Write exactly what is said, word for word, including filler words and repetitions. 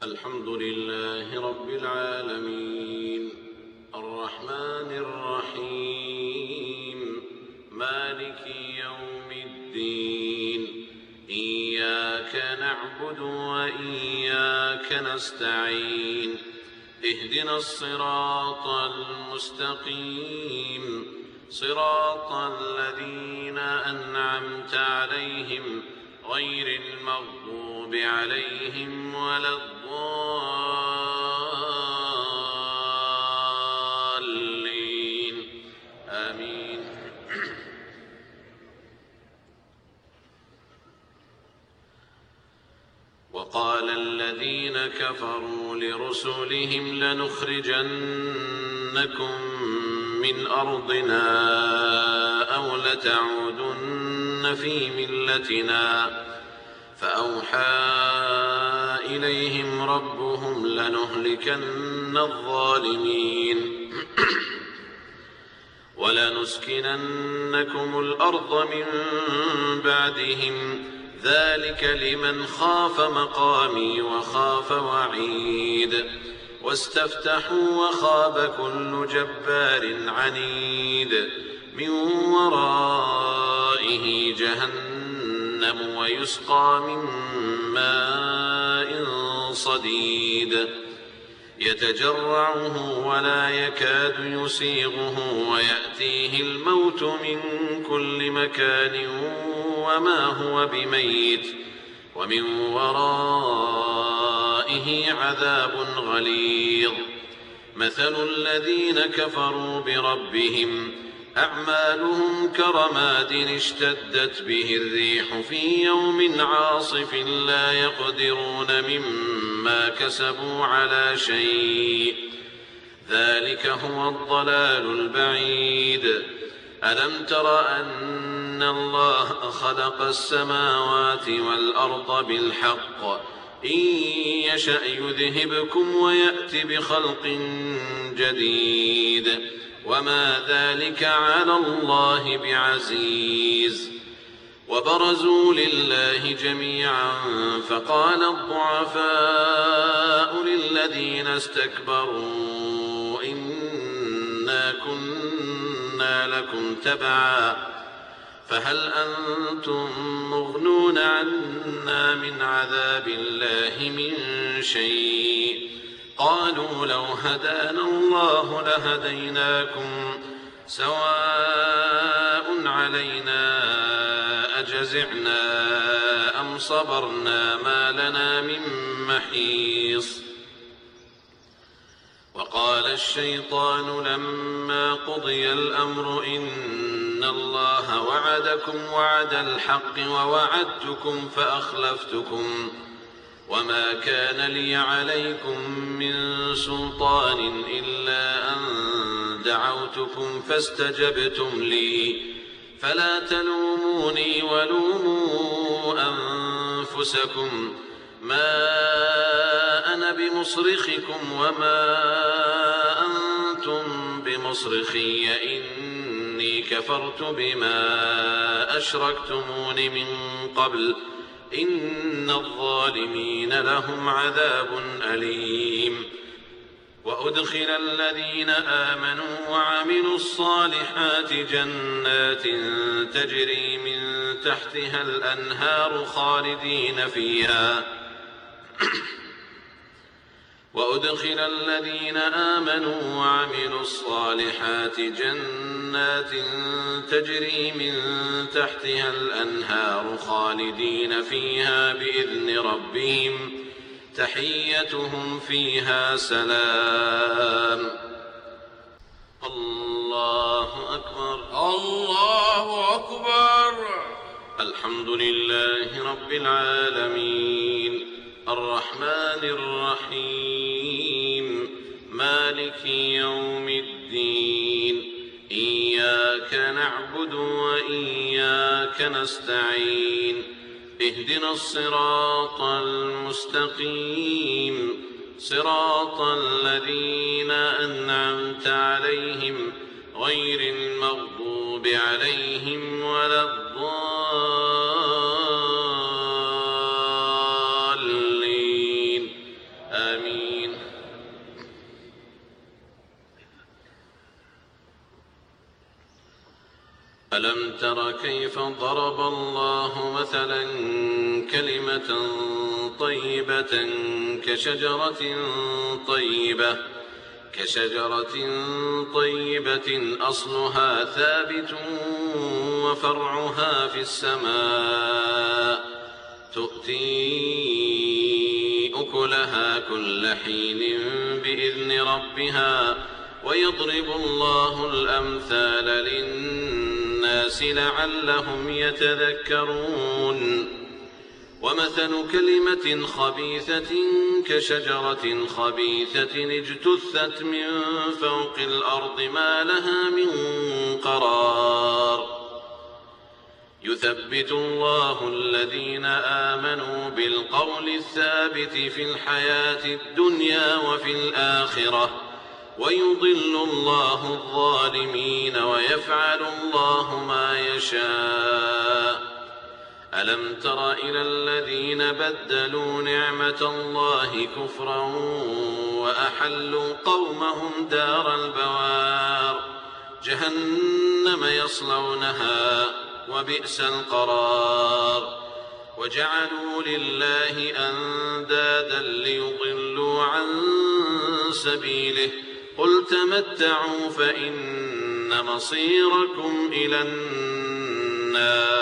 الحمد لله رب العالمين الرحمن الرحيم مالك يوم الدين إياك نعبد وإياك نستعين اهدنا الصراط المستقيم صراط الذين أنعمت عليهم غير المغضوب عليهم ولا الضالين آمين. وقال الذين كفروا لرسلهم لنخرجنكم من أرضنا أو لتعودن في ملتنا فأوحى إليهم ربهم لنهلكن الظالمين ولنسكننكم الأرض من بعدهم ذلك لمن خاف مقامي وخاف وعيد واستفتحوا وخاب كل جبار عنيد من ورائه جهنم ويسقى من ماء صديد يتجرعه ولا يكاد يسيغه ويأتيه الموت من كل مكان وما هو بميت ومن ورائه عذاب غليظ. مثل الذين كفروا بربهم أعمالهم كرماد اشتدت به الريح في يوم عاصف لا يقدرون مما كسبوا على شيء ذلك هو الضلال البعيد. ألم تر أن الله خلق السماوات والأرض بالحق إن يشأ يذهبكم ويأت بخلق جديد وما ذلك على الله بعزيز. وبرزوا لله جميعا فقال الضعفاء للذين استكبروا إنا كنا لكم تبعا فهل أنتم مغنون عنا من عذاب الله من شيء قالوا لو هدانا الله لهديناكم سواء علينا أجزعنا أم صبرنا ما لنا من محيص. وقال الشيطان لما قضي الأمر إن الله وعدكم وعد الحق ووعدتكم فأخلفتكم وما كان لي عليكم من سلطان إلا أن دعوتكم فاستجبتم لي فلا تلوموني ولوموا أنفسكم ما أنا بمصرخكم وما أنتم بمصرخي إني كفرت بما أشركتمون من قبل إن الظالمين لهم عذاب أليم. وأدخل الذين آمنوا وعملوا الصالحات جنات تجري من تحتها الأنهار خالدين فيها وأدخل الذين آمنوا وعملوا الصالحات جنات تجري من تحتها الأنهار خالدين فيها بإذن ربهم تحيتهم فيها سلام. الله أكبر الله أكبر. الحمد لله رب العالمين الرحمن الرحيم مالك يوم الدين إياك نعبد وإياك نستعين اهدنا الصراط المستقيم صراط الذين أنعمت عليهم غير المغضوب عليهم ولا الضالين ألم تر كيف ضرب الله مثلا كلمة طيبة كشجرة طيبة كشجرة طيبة أصلها ثابت وفرعها في السماء تؤتي أكلها كل حين بإذن ربها ويضرب الله الأمثال للناس لعلهم يتذكرون ومثل كلمة خبيثة كشجرة خبيثة اجتثت من فوق الأرض ما لها من قرار يثبت الله الذين آمنوا بالقول الثابت في الحياة الدنيا وفي الآخرة ويضل الله الظالمين ويفعل الله ما يشاء ألم تر إلى الذين بدلوا نعمة الله كفرا وأحلوا قومهم دار البوار جهنم يصلونها وبئس القرار وجعلوا لله أندادا ليضلوا عن سبيله قل تمتعوا فإن مصيركم إلى النار